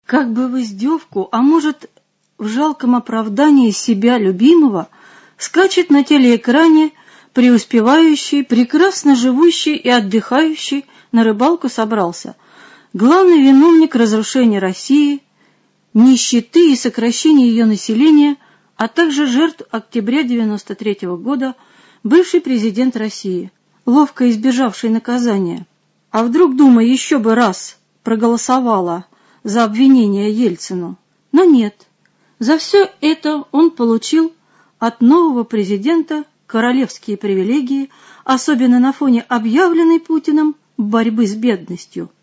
Как бы в издевку, а может, в жалком оправдании себя любимого, скачет на телеэкране преуспевающий, прекрасно живущий и отдыхающий, на рыбалку собрался главный виновник разрушения России, нищеты и сокращения ее населения, а также жертв октября 93 года, бывший президент России, ловко избежавший наказания. А вдруг Дума еще бы раз проголосовала за обвинение Ельцину? Но нет. За все это он получил от нового президента королевские привилегии, особенно на фоне объявленной Путиным борьбы с бедностью.